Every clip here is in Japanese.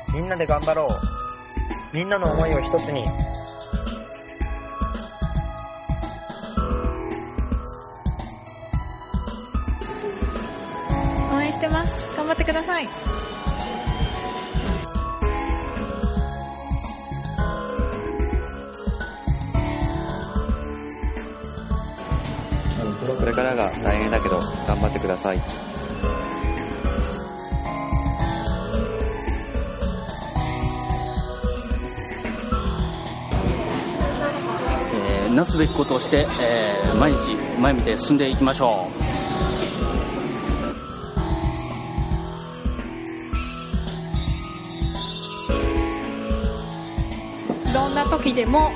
みんなで頑張ろう。みんなの思いを一つに。 応援してます。頑張ってください。 これからが大変だけど頑張ってください。 なすべきことをして、毎日前見て進んでいきましょう。どんな時でも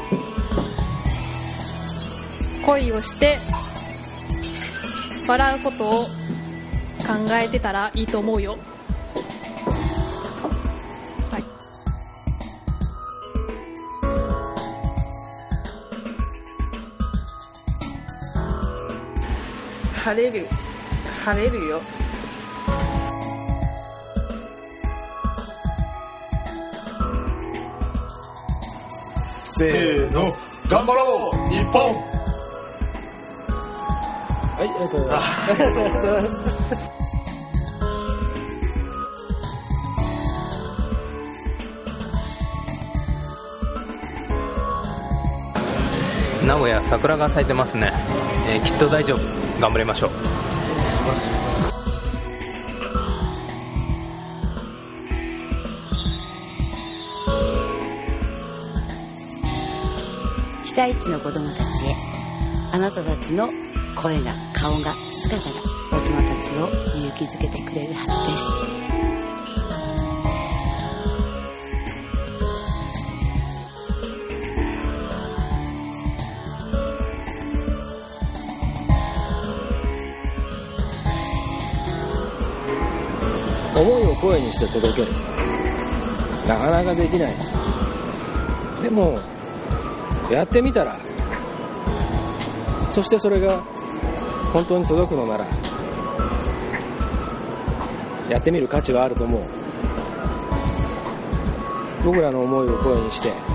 恋をして笑うことを考えてたらいいと思うよ。はい。 晴れるよ。 せーの、頑張ろう日本。 はい、ありがとうございます。ありがとうございます。 名古屋桜が咲いてますね。きっと大丈夫。頑張りましょう。 被災地の子どもたちへ、あなたたちの声が、顔が、姿が大人たちを勇気づけてくれるはずです。 思いを声にして届ける。なかなかできない。でもやってみたら、そしてそれが本当に届くのなら、やってみる価値はあると思う。僕らの思いを声にして